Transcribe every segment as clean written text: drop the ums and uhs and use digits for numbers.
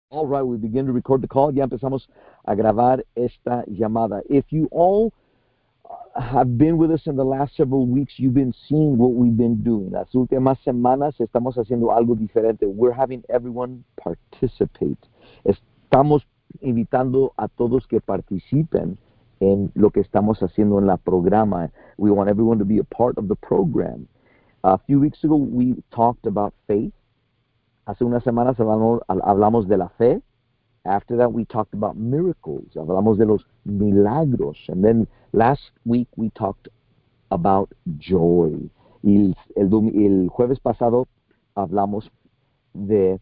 All right, we begin to record the call. Ya empezamos a grabar esta llamada. If you all have been with us in the last several weeks, you've been seeing what we've been doing. Las últimas semanas estamos haciendo algo diferente. We're having everyone participate. Estamos invitando a todos que participen en lo que estamos haciendo en la programa. We want everyone to be a part of the program. A few weeks ago, we talked about faith. Hace unas semanas hablamos de la fe. After that, we talked about miracles. Hablamos de los milagros. And then last week, we talked about joy. Y el jueves pasado hablamos de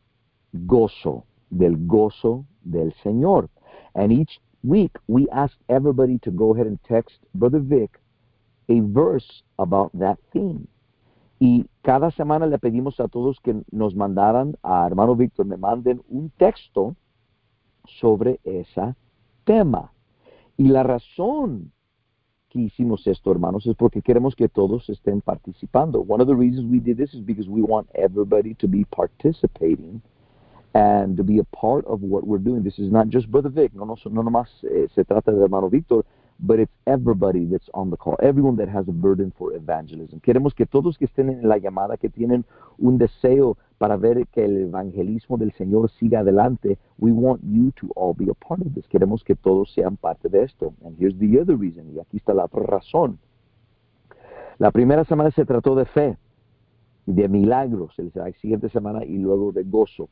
gozo, del gozo del Señor. And each week, we asked everybody to go ahead and text Brother Vic a verse about that theme. Y cada semana le pedimos a todos que nos mandaran, a hermano Víctor, me manden un texto sobre ese tema. Y la razón que hicimos esto, hermanos, es porque queremos que todos estén participando. One of the reasons we did this is because we want everybody to be participating and to be a part of what we're doing. This is not just Brother Vic, no nomás se trata de hermano Víctor, but it's everybody that's on the call, everyone that has a burden for evangelism. Queremos que todos que estén en la llamada, que tienen un deseo para ver que el evangelismo del Señor siga adelante, we want you to all be a part of this. Queremos que todos sean parte de esto. And here's the other reason, y aquí está la otra razón. La primera semana se trató de fe, de milagros, la siguiente semana, y luego de gozo.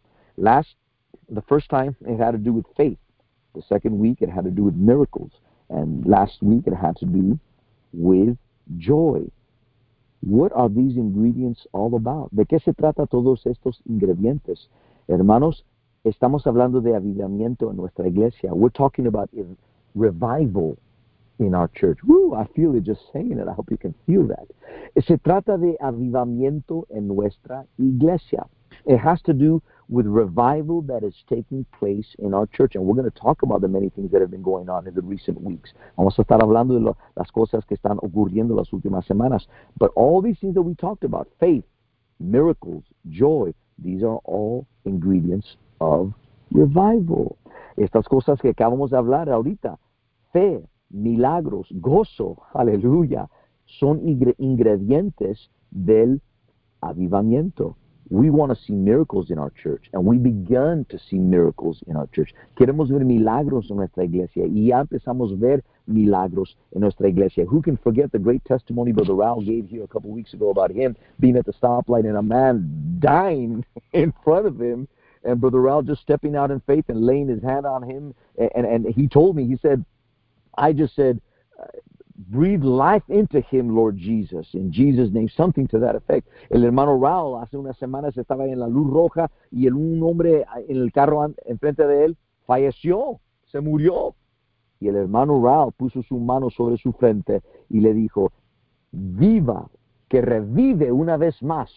The first time, it had to do with faith. The second week, it had to do with miracles. And last week, it had to do with joy. What are these ingredients all about? ¿De qué se trata todos estos ingredientes? Hermanos, estamos hablando de avivamiento en nuestra iglesia. We're talking about revival in our church. Woo, I feel it just saying it. I hope you can feel that. Se trata de avivamiento en nuestra iglesia. It has to do with revival that is taking place in our church. And we're going to talk about the many things that have been going on in the recent weeks. Vamos a estar hablando de las cosas que están ocurriendo las últimas semanas. But all these things that we talked about, faith, miracles, joy, these are all ingredients of revival. Estas cosas que acabamos de hablar ahorita, fe, milagros, gozo, aleluya, son ingredientes del avivamiento. We want to see miracles in our church, and we begun to see miracles in our church. Queremos ver milagros en nuestra iglesia, y ya empezamos a ver milagros en nuestra iglesia. Who can forget the great testimony Brother Raul gave here a couple weeks ago about him being at the stoplight and a man dying in front of him, and Brother Raul just stepping out in faith and laying his hand on him, and he told me, he said, I just said, breathe life into him, Lord Jesus, in Jesus' name, something to that effect. El hermano Raúl hace unas semanas estaba en la luz roja y un hombre en el carro enfrente de él falleció, se murió. Y el hermano Raúl puso su mano sobre su frente y le dijo, viva, que revive una vez más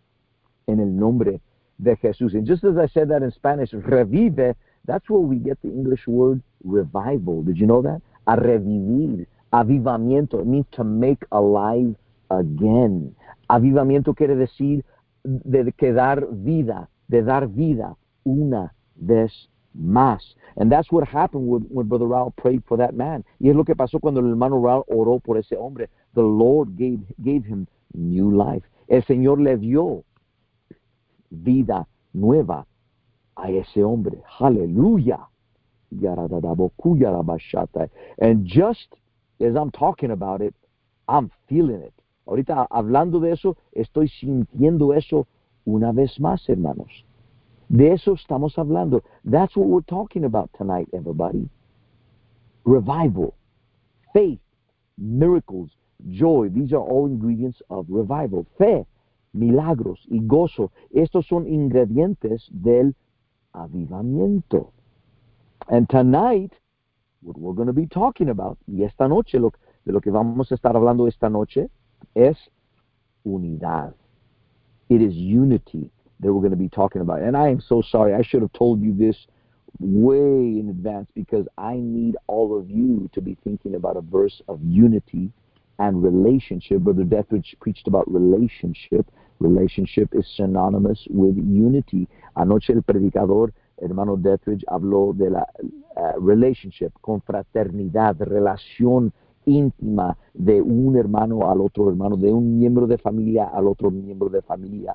en el nombre de Jesús. And just as I said that in Spanish, revive, that's where we get the English word revival. Did you know that? A revivir. Avivamiento, it means to make alive again. Avivamiento quiere decir de dar vida una vez más. And that's what happened when Brother Raul prayed for that man. Y es lo que pasó cuando el hermano Raul oró por ese hombre. The Lord gave him new life. El Señor le dio vida nueva a ese hombre. Hallelujah. And just as I'm talking about it, I'm feeling it. Ahorita hablando de eso, estoy sintiendo eso una vez más, hermanos. De eso estamos hablando. That's what we're talking about tonight, everybody. Revival, faith, miracles, joy. These are all ingredients of revival. Fe, milagros y gozo. Estos son ingredientes del avivamiento. And tonight, what we're going to be talking about, y esta noche, de lo que vamos a estar hablando esta noche, es unidad. It is unity that we're going to be talking about. And I am so sorry. I should have told you this way in advance because I need all of you to be thinking about a verse of unity and relationship. Brother Deathridge preached about relationship. Relationship is synonymous with unity. Anoche el predicador hermano Dethridge habló de la relationship, confraternidad, relación íntima de un hermano al otro hermano, de un miembro de familia al otro miembro de familia.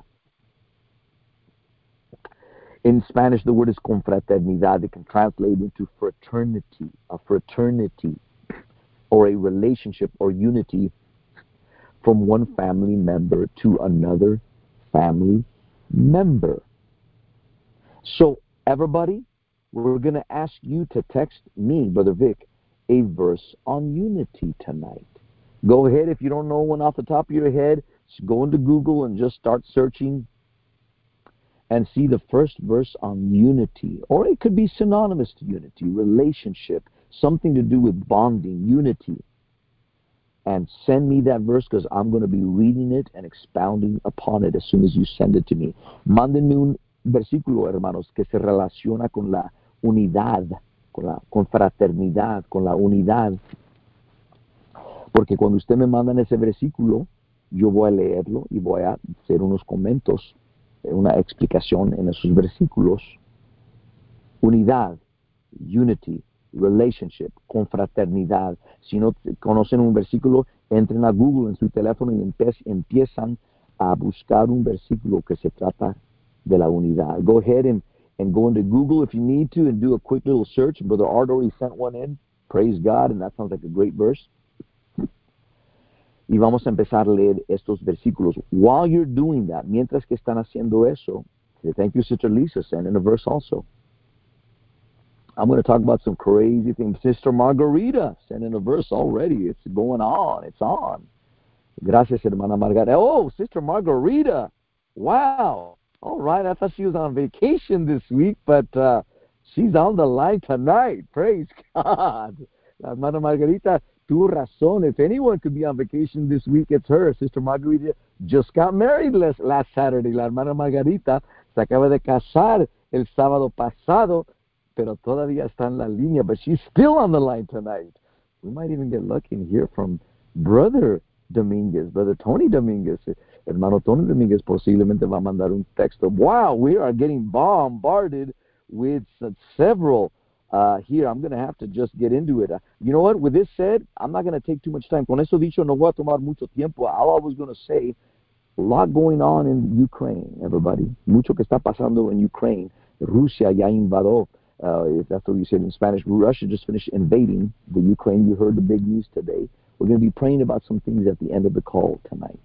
In Spanish, the word is confraternidad. It can translate into fraternity, a fraternity, or a relationship or unity from one family member to another family member. So, everybody, we're going to ask you to text me, Brother Vic, a verse on unity tonight. Go ahead, if you don't know one off the top of your head, just go into Google and just start searching and see the first verse on unity. Or it could be synonymous to unity, relationship, something to do with bonding, unity. And send me that verse because I'm going to be reading it and expounding upon it as soon as you send it to me. Mándenme un versículo, hermanos, que se relaciona con la unidad, con la confraternidad, con la unidad. Porque cuando usted me mandan ese versículo, yo voy a leerlo y voy a hacer unos comentarios, una explicación en esos versículos. Unidad, unity, relationship, confraternidad. Si no conocen un versículo, entren a Google en su teléfono y empiezan a buscar un versículo que se trata de la unidad. Go ahead and go into Google if you need to and do a quick little search. Brother Art already sent one in. Praise God, and that sounds like a great verse. Y vamos a empezar a leer estos versículos. While you're doing that, mientras que están haciendo eso, thank you, Sister Lisa, send in a verse also. I'm going to talk about some crazy things. Sister Margarita sent in a verse already. It's going on. It's on. Gracias, hermana Margarita. Oh, Sister Margarita. Wow. All right. I thought she was on vacation this week, but she's on the line tonight. Praise God. La hermana Margarita, tu razón. If anyone could be on vacation this week, it's her. Sister Margarita just got married last Saturday. La hermana Margarita se acaba de casar el sábado pasado, pero todavía está en la línea, but she's still on the line tonight. We might even get lucky and hear from Brother Dominguez, Brother Tony Dominguez. Hermano Tony Dominguez posiblemente va a mandar un texto. Wow, we are getting bombarded with several here. I'm going to have to just get into it. You know what? With this said, I'm not going to take too much time. Con eso dicho, no voy a tomar mucho tiempo. All I was going to say, a lot going on in Ukraine, everybody. Mucho que está pasando en Ukraine. Rusia ya invadió. If that's what you said in Spanish, Russia just finished invading the Ukraine. You heard the big news today. We're going to be praying about some things at the end of the call tonight.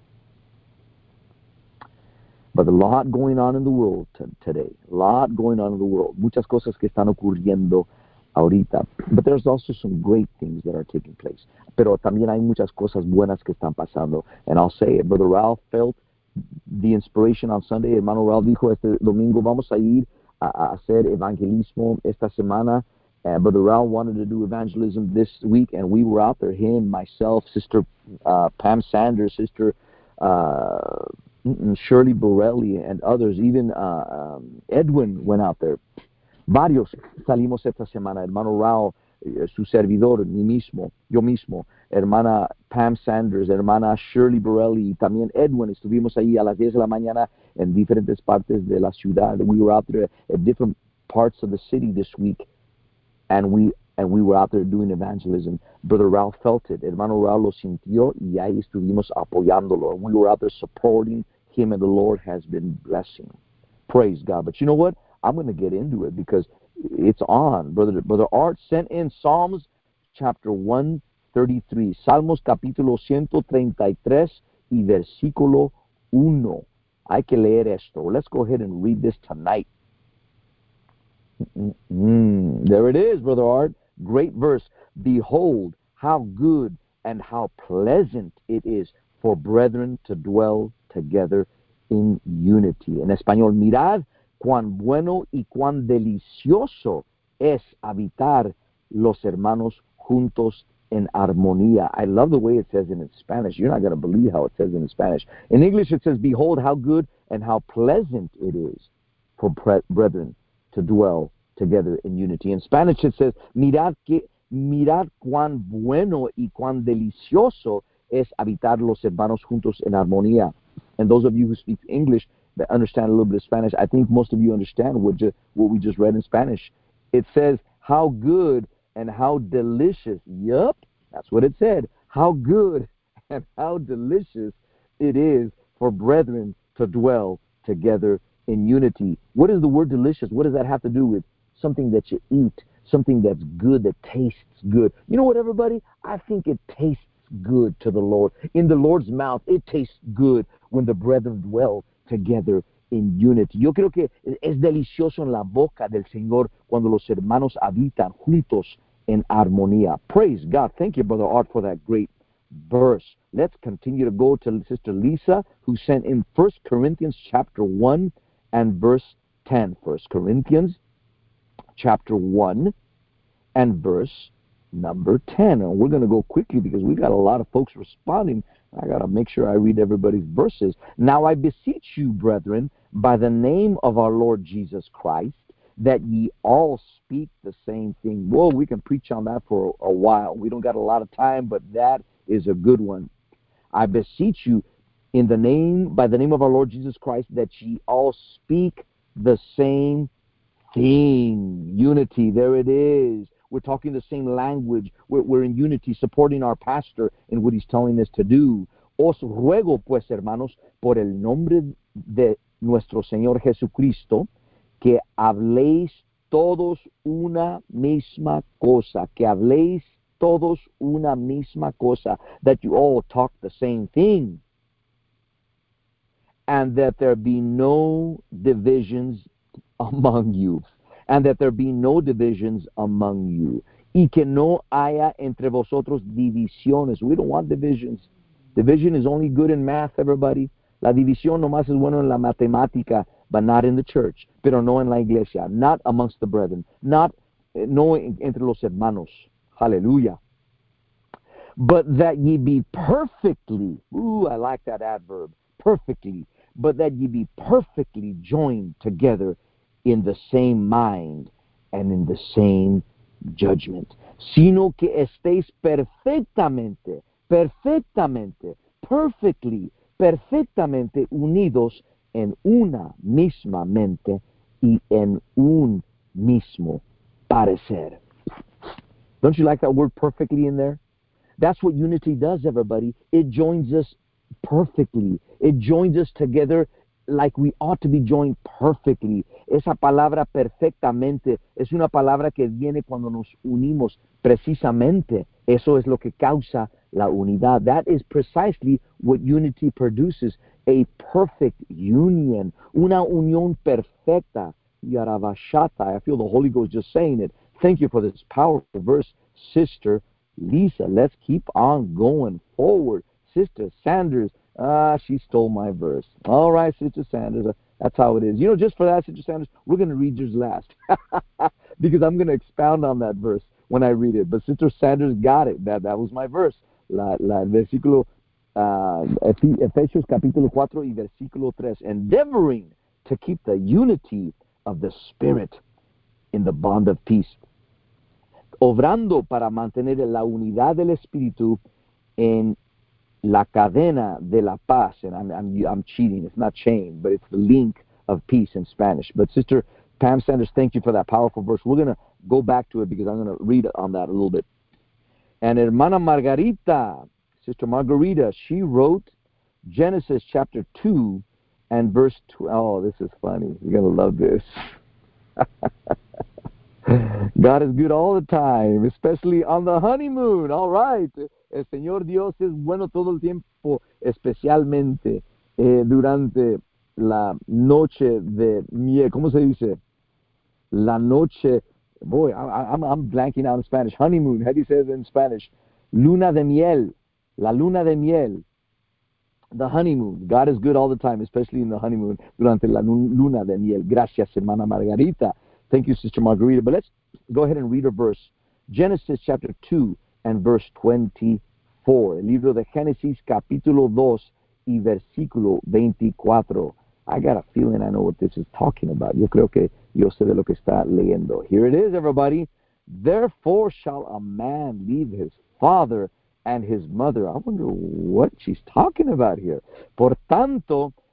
But a lot going on in the world today. A lot going on in the world. Muchas cosas que están ocurriendo ahorita. But there's also some great things that are taking place. Pero también hay muchas cosas buenas que están pasando. And I'll say it. Brother Ralph felt the inspiration on Sunday. Hermano Ralph dijo este domingo, vamos a ir a hacer evangelismo esta semana. Brother Ralph wanted to do evangelism this week, and we were out there, him, myself, Sister Pam Sanders, Sister Shirley Borelli, and others. Even Edwin went out there. Varios salimos esta semana. Hermano Ralph, su servidor, yo mismo, hermana Pam Sanders, hermana Shirley Borelli, y también Edwin. Estuvimos ahí a las 10 de la mañana en diferentes partes de la ciudad. We were out there at different parts of the city this week, and we were out there doing evangelism. Brother Ralph felt it. Hermano Ralph lo sintió, y ahí estuvimos apoyándolo. We were out there supporting him, and the Lord has been blessing. Praise God. But you know what? I'm going to get into it because it's on. Brother Art sent in Psalms chapter 133. Salmos capítulo 133 y versículo 1. Hay que leer esto. Let's go ahead and read this tonight. There it is, Brother Art. Great verse. Behold, how good and how pleasant it is for brethren to dwell together in unity. En español, mirad cuán bueno y cuán delicioso es habitar los hermanos juntos en armonía. I love the way it says it in Spanish. You're not going to believe how it says it in Spanish. In English, it says, behold how good and how pleasant it is for brethren to dwell together in unity. In Spanish, it says, mirad cuán bueno y cuán delicioso es habitar los hermanos juntos en armonía. And those of you who speak English, that understand a little bit of Spanish, I think most of you understand what we just read in Spanish. It says, how good and how delicious. Yup, that's what it said. How good and how delicious it is for brethren to dwell together in unity. What is the word delicious? What does that have to do with? Something that you eat, something that's good, that tastes good. You know what, everybody? I think it tastes good to the Lord. In the Lord's mouth, it tastes good when the brethren dwell together in unity. Yo creo que es delicioso en la boca del Señor cuando los hermanos habitan juntos en armonía. Praise God. Thank you, Brother Art, for that great verse. Let's continue to go to Sister Lisa, who sent in 1 Corinthians chapter 1 and verse 10. 1 Corinthians chapter 1 and verse number 10. And we're going to go quickly because we got a lot of folks responding. I got to make sure I read everybody's verses. Now I beseech you, brethren, by the name of our Lord Jesus Christ, that ye all speak the same thing. Whoa, we can preach on that for a while. We don't got a lot of time, but that is a good one. I beseech you by the name of our Lord Jesus Christ, that ye all speak the same thing. Unity, there it is. We're talking the same language. We're in unity, supporting our pastor in what he's telling us to do. Os ruego, pues, hermanos, por el nombre de nuestro Señor Jesucristo, que habléis todos una misma cosa. Que habléis todos una misma cosa. That you all talk the same thing. And that there be no divisions among you, and that there be no divisions among you, y que no haya entre vosotros divisiones. We don't want divisions. Division is only good in math, everybody. La división nomás es bueno en la matemática, but not in the church, pero no en la iglesia, not amongst the brethren, no entre los hermanos. Hallelujah. But that ye be perfectly, I like that adverb, perfectly, but that ye be perfectly joined together in the same mind and in the same judgment, sino que estéis perfectamente, perfectamente unidos en una misma mente y en un mismo parecer. Don't you like that word perfectly in there? That's what unity does, everybody. It joins us perfectly. It joins us together like we ought to be joined perfectly. Esa palabra perfectamente es una palabra que viene cuando nos unimos precisamente. Eso es lo que causa la unidad. That is precisely what unity produces, a perfect union, una unión perfecta. Yaravashata. I feel the Holy Ghost just saying it. Thank you for this powerful verse, Sister Lisa. Let's keep on going forward. Sister Sanders, she stole my verse. All right, Sister Sanders, that's how it is. You know, just for that, Sister Sanders, we're going to read yours last because I'm going to expound on that verse when I read it. But Sister Sanders got it. That was my verse. Versículo, Efesios capítulo 4 y versículo 3. Endeavoring to keep the unity of the Spirit in the bond of peace. Obrando para mantener la unidad del Espíritu en la cadena de la paz. And I'm cheating. It's not chain, but it's the link of peace in Spanish. But Sister Pam Sanders, thank you for that powerful verse. We're going to go back to it because I'm going to read on that a little bit. And Hermana Margarita, Sister Margarita, she wrote Genesis chapter 2 and verse 12. Oh, this is funny. You're going to love this. God is good all the time, especially on the honeymoon. All right. El Señor Dios es bueno todo el tiempo, especialmente durante la noche de miel. ¿Cómo se dice? La noche. Boy, I'm blanking out in Spanish. Honeymoon. How do you say it in Spanish? Luna de miel. La luna de miel. The honeymoon. God is good all the time, especially in the honeymoon, durante la luna de miel. Gracias, hermana Margarita. Thank you, Sister Margarita. But let's go ahead and read a verse. Genesis chapter 2 and verse 24. El libro de Génesis capítulo 2 y versículo 24. I got a feeling I know what this is talking about. Yo creo que yo sé de lo que está leyendo. Here it is, everybody. Therefore shall a man leave his father and his mother. I wonder what she's talking about here. Por tanto,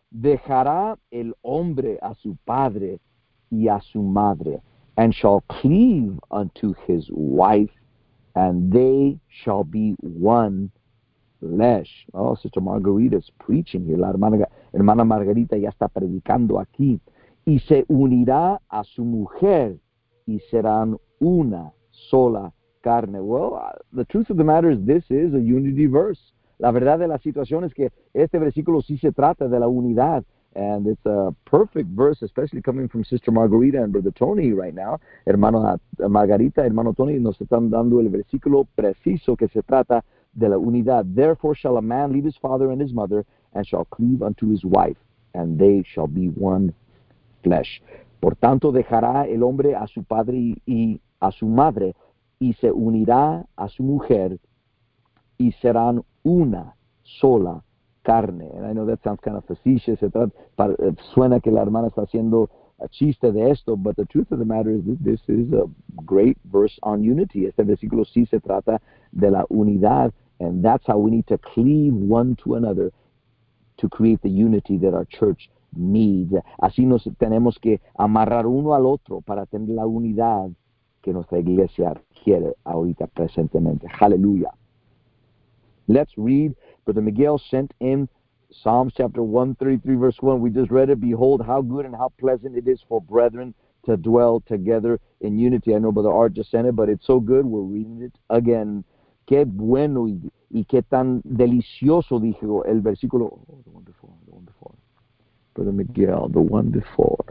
dejará el hombre a su padre y a su madre, and shall cleave unto his wife, and they shall be one flesh. Oh, Sister Margarita's preaching here. La hermana Margarita ya está predicando aquí. Y se unirá a su mujer y serán una sola carne. Well, the truth of the matter is this is a unity verse. La verdad de la situación es que este versículo sí se trata de la unidad. And it's a perfect verse, especially coming from Sister Margarita and Brother Tony right now. Hermano Margarita, hermano Tony, nos están dando el versículo preciso que se trata de la unidad. Therefore shall a man leave his father and his mother, and shall cleave unto his wife, and they shall be one flesh. Por tanto, dejará el hombre a su padre y a su madre, y se unirá a su mujer, y serán una sola carne. And I know that sounds kind of facetious. Suena que la hermana está haciendo a chiste de esto, but the truth of the matter is that this is a great verse on unity. Este versículo sí se trata de la unidad, and that's how we need to cleave one to another to create the unity that our church needs. Así nos tenemos que amarrar uno al otro para tener la unidad que nuestra iglesia quiere ahorita presentemente. Hallelujah. Let's read. Brother Miguel sent in Psalms chapter 133, verse 1. We just read it. Behold, how good and how pleasant it is for brethren to dwell together in unity. I know Brother Art just sent it, but it's so good. We're reading it again. Qué bueno y qué tan delicioso, dijo el versículo. Oh, the one before. Brother Miguel, the one before.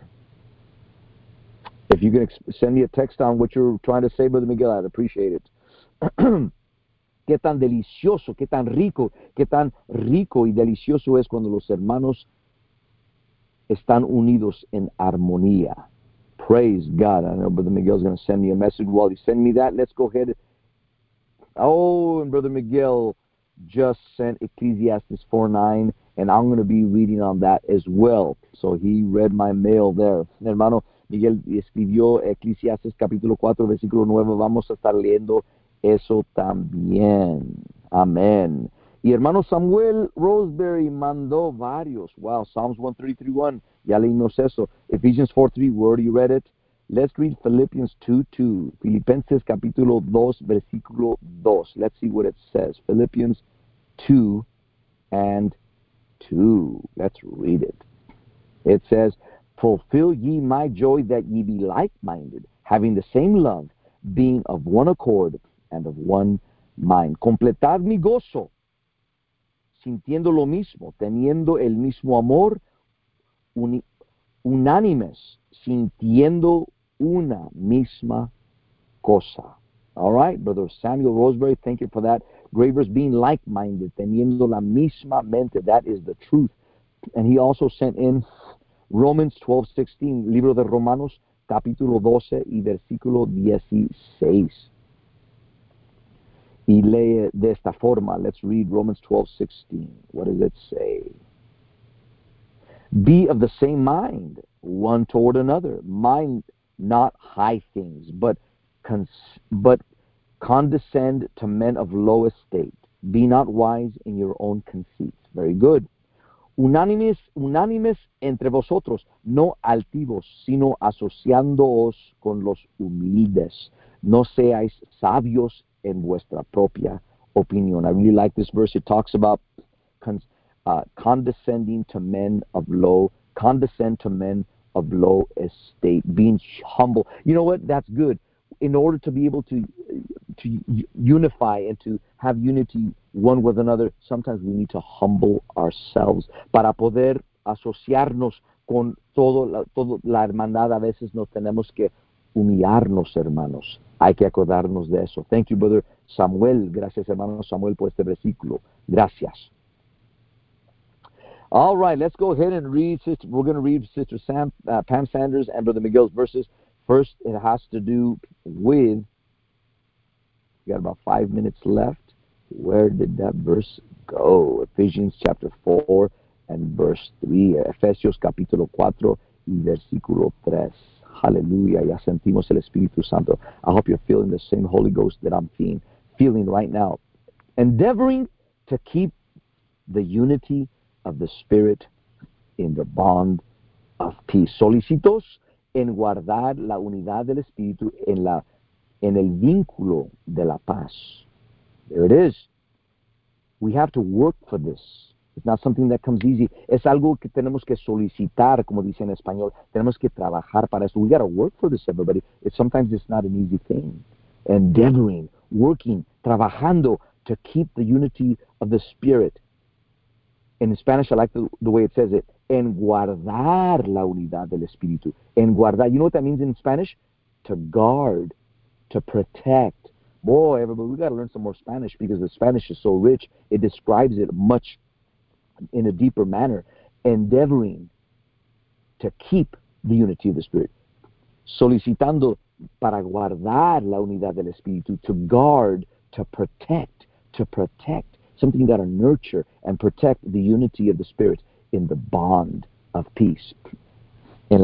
If you can send me a text on what you're trying to say, Brother Miguel, I'd appreciate it. Qué tan delicioso, qué tan rico y delicioso es cuando los hermanos están unidos en armonía. Praise God. I know Brother Miguel's going to send me a message. While he sends me that, let's go ahead. Oh, and Brother Miguel just sent Ecclesiastes 4:9, and I'm going to be reading on that as well. So he read my mail there. Hermano Miguel escribió Ecclesiastes capítulo 4, versículo 9. Vamos a estar leyendo eso también. Amén. Y hermano Samuel Roseberry mandó varios. Wow, Psalms 133:1. Ya leímos eso. Ephesians 4:3, we already read it. Let's read Philippians 2:2. Filipenses capítulo 2, versículo 2. Let's see what it says. Philippians 2 and 2. Let's read it. It says, fulfill ye my joy that ye be like-minded, having the same love, being of one accord and of one mind. Completad mi gozo, sintiendo lo mismo, teniendo el mismo amor, unánimes, sintiendo una misma cosa. All right, Brother Samuel Roseberry, thank you for that. Great verse, being like-minded, teniendo la misma mente. That is the truth. And he also sent in Romans 12:16, libro de Romanos, capítulo 12 y versículo 16. Y lee de esta forma. Let's read Romans 12:16. What does it say? Be of the same mind, one toward another. Mind not high things, but condescend to men of low estate. Be not wise in your own conceits. Very good. Unánimes entre vosotros, no altivos, sino asociándoos con los humildes. No seáis sabios en vuestra propia opinion. I really like this verse. It talks about condescending to men of low estate, being humble. You know what? That's good. In order to be able to unify and to have unity one with another, sometimes we need to humble ourselves. Para poder asociarnos con toda la hermandad, a veces nos tenemos que humillarnos, hermanos. Hay que acordarnos de eso. Thank you, Brother Samuel. Gracias, hermano Samuel, por este versículo. Gracias. All right, let's go ahead and read. We're going to read Sister Pam Sanders and Brother Miguel's verses. First, it has to do with, we got about 5 minutes left. Where did that verse go? Ephesians chapter 4 and verse 3. Efesios capítulo 4 y versículo 3. Hallelujah. Ya sentimos el Espíritu Santo. I hope you're feeling the same Holy Ghost that I'm feeling right now. Endeavoring to keep the unity of the Spirit in the bond of peace. Solícitos en guardar la unidad del Espíritu en el vínculo de la paz. There it is. We have to work for this. It's not something that comes easy. Es algo que tenemos que solicitar, como dice en español. Tenemos que trabajar para eso. We got to work for this, everybody. Sometimes it's not an easy thing. Endeavoring, working, trabajando to keep the unity of the Spirit. In Spanish, I like the way it says it. En guardar la unidad del Espíritu. En guardar. You know what that means in Spanish? To guard, to protect. Boy, everybody, we got to learn some more Spanish because the Spanish is so rich. It describes it much in a deeper manner. Endeavoring to keep the unity of the Spirit. Solicitando para guardar la unidad del Espíritu. To guard, to protect. Something you got to nurture and protect the unity of the Spirit in the bond of peace. En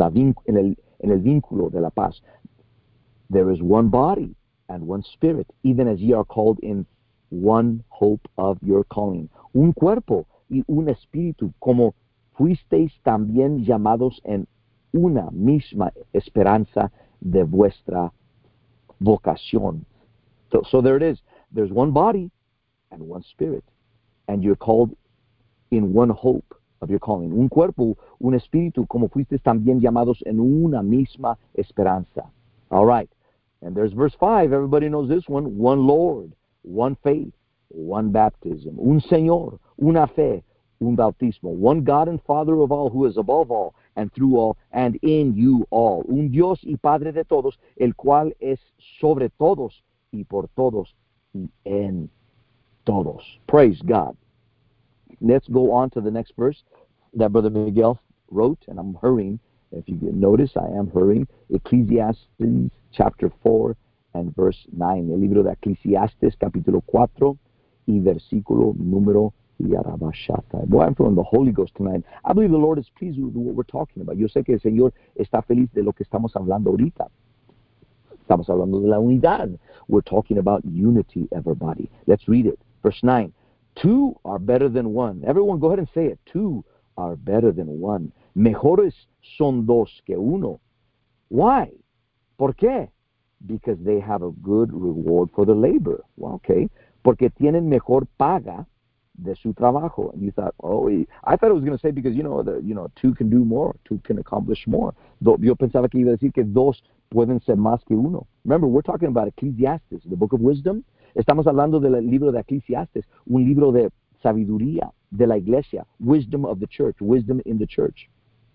el vínculo de la paz. There is one body and one Spirit, even as ye are called in one hope of your calling. Un cuerpo y un espíritu, como fuisteis también llamados en una misma esperanza de vuestra vocación. So there it is. There's one body and one Spirit, and you're called in one hope of your calling. Un cuerpo, un espíritu, como fuisteis también llamados en una misma esperanza. All right. And there's verse 5. Everybody knows this one. One Lord, one faith, one baptism. Un Señor, una fe, un bautismo. One God and Father of all, who is above all, and through all, and in you all. Un Dios y Padre de todos, el cual es sobre todos, y por todos, y en todos. Praise God. Let's go on to the next verse that Brother Miguel wrote, and I'm hurrying. If you notice, I am hurrying. Ecclesiastes chapter 4 and verse 9. El libro de Ecclesiastes capítulo 4 y versículo número Yarabashata. Boy, I'm feeling the Holy Ghost tonight. I believe the Lord is pleased with what we're talking about. Yo sé que el Señor está feliz de lo que estamos hablando ahorita. Estamos hablando de la unidad. We're talking about unity, everybody. Let's read it. Verse 9. Two are better than one. Everyone go ahead and say it. Two are better than one. Mejores son dos que uno. Why? ¿Por qué? Because they have a good reward for their labor. Well, okay. Porque tienen mejor paga de su trabajo. And you thought, I thought it was going to say because, two can do more, two can accomplish more. Yo pensaba que iba a decir que dos pueden ser más que uno. Remember, we're talking about Ecclesiastes, the book of wisdom. Estamos hablando del libro de Ecclesiastes, un libro de sabiduría de la iglesia, wisdom of the church, wisdom in the church.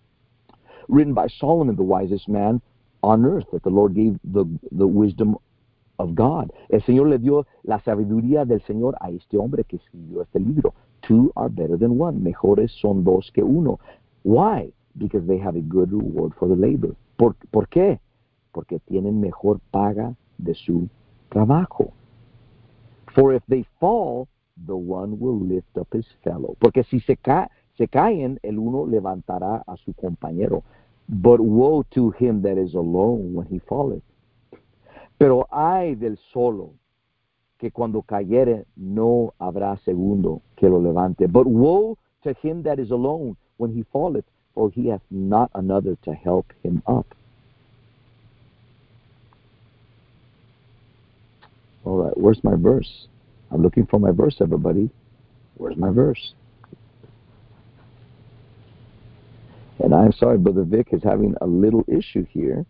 Written by Solomon, the wisest man on earth, that the Lord gave the wisdom of God. El Señor le dio la sabiduría del Señor a este hombre que escribió este libro. Two are better than one. Mejores son dos que uno. Why? Because they have a good reward for the labor. ¿Por qué? Porque tienen mejor paga de su trabajo. For if they fall, the one will lift up his fellow. Porque si se caen, el uno levantará a su compañero. But woe to him that is alone when he falleth. Pero ay del solo, que cuando cayere no habrá segundo que lo levante. But woe to him that is alone when he falleth, for he hath not another to help him up. All right, where's my verse? I'm looking for my verse, everybody. Where's my verse? And I'm sorry, Brother Vic is having a little issue here.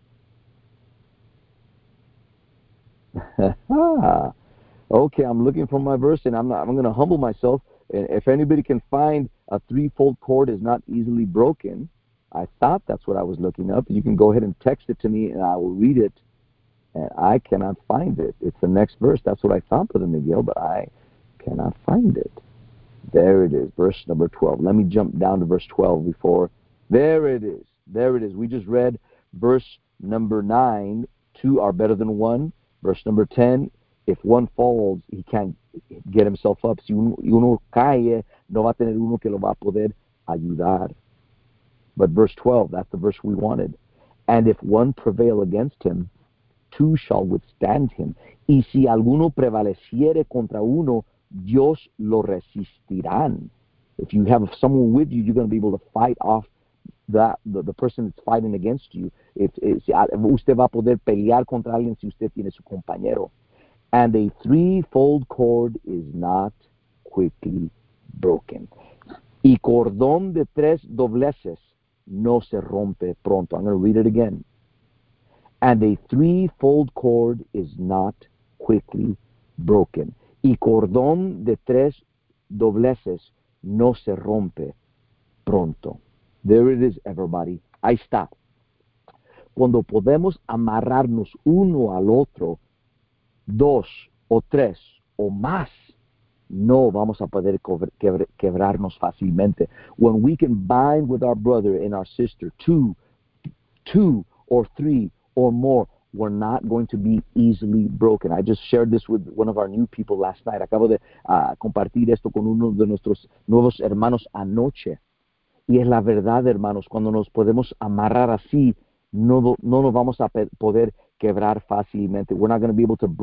Okay, I'm looking for my verse, and I'm going to humble myself. And if anybody can find a threefold cord is not easily broken, I thought that's what I was looking up. You can go ahead and text it to me, and I will read it. And I cannot find it. It's the next verse. That's what I thought, Brother Miguel, but I cannot find it. There it is, verse number 12. Let me jump down to verse 12 before. There it is. There it is. We just read verse number 9. Two are better than one. Verse number 10. If one falls, he can't get himself up. Si uno cae, no va a tener uno que lo va a poder ayudar. But verse 12, that's the verse we wanted. And if one prevail against him, two shall withstand him. Y si alguno prevaleciere contra uno, Dios lo resistirán. If you have someone with you, you're going to be able to fight off the person that's fighting against you. Usted va a poder pelear contra alguien si usted tiene su compañero. And a threefold cord is not quickly broken. Y cordón de 3 dobleces no se rompe pronto. I'm going to read it again. And a threefold cord is not quickly broken. Y cordón de 3 dobleces no se rompe pronto. There it is, everybody. Ahí está. Cuando podemos amarrarnos uno al otro, 2 o 3 o más, no vamos a poder quebrarnos fácilmente. When we can bind with our brother and our sister, two or 3 or more, we're not going to be easily broken. I just shared this with one of our new people last night. Acabo de compartir esto con uno de nuestros nuevos hermanos anoche. Y es la verdad, hermanos, cuando nos podemos amarrar así, no nos vamos a poder quebrar fácilmente. We're not going to be able to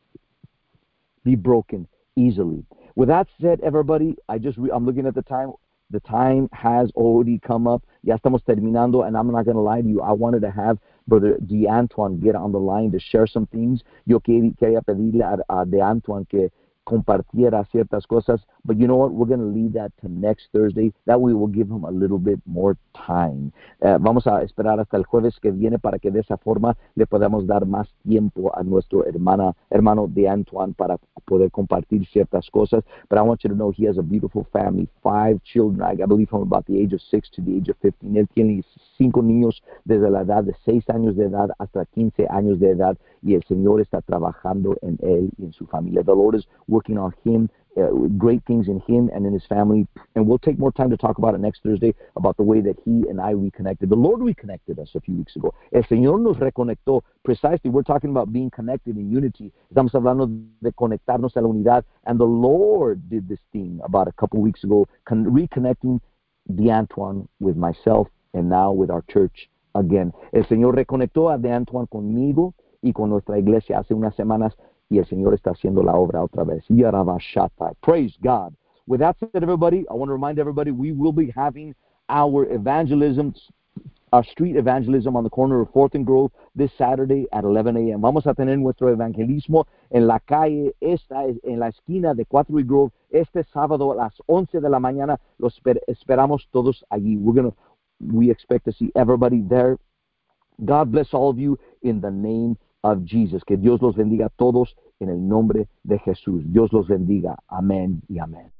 be broken easily. With that said, everybody, I'm looking at the time. The time has already come up. Ya estamos terminando, and I'm not going to lie to you. I wanted to have Brother DeAntoine get on the line to share some things. Yo quería pedirle a DeAntoine que compartiera ciertas cosas, but you know what? We're going to leave that to next Thursday. That way we'll give him a little bit more time. Vamos a esperar hasta el jueves que viene para que de esa forma le podamos dar más tiempo a nuestro hermano DeAntoine para poder compartir ciertas cosas. But I want you to know he has a beautiful family, 5 children, I believe from about the age of 6 to the age of 15. Él tiene 5 niños desde la edad de 6 años de edad hasta 15 años de edad, y el Señor está trabajando en él y en su familia. The Lord is working on him, great things in him and in his family. And we'll take more time to talk about it next Thursday, about the way that he and I reconnected. The Lord reconnected us a few weeks ago. El Señor nos reconectó. Precisely, we're talking about being connected in unity. Estamos hablando de conectarnos a la unidad. And the Lord did this thing about a couple weeks ago, reconnecting DeAntoine with myself and now with our church again. El Señor reconectó a DeAntoine conmigo y con nuestra iglesia hace unas semanas, y el Señor está haciendo la obra otra vez. Praise God. With that said, everybody, I want to remind everybody we will be having our street evangelism on the corner of 4th and Grove this Saturday at 11 a.m. Vamos a tener nuestro evangelismo en la calle, en la esquina de 4 y Grove, este sábado a las 11 de la mañana. Los esperamos todos allí. We expect to see everybody there. God bless all of you in the name of Jesus. Que Dios los bendiga a todos en el nombre de Jesús. Dios los bendiga. Amén y amén.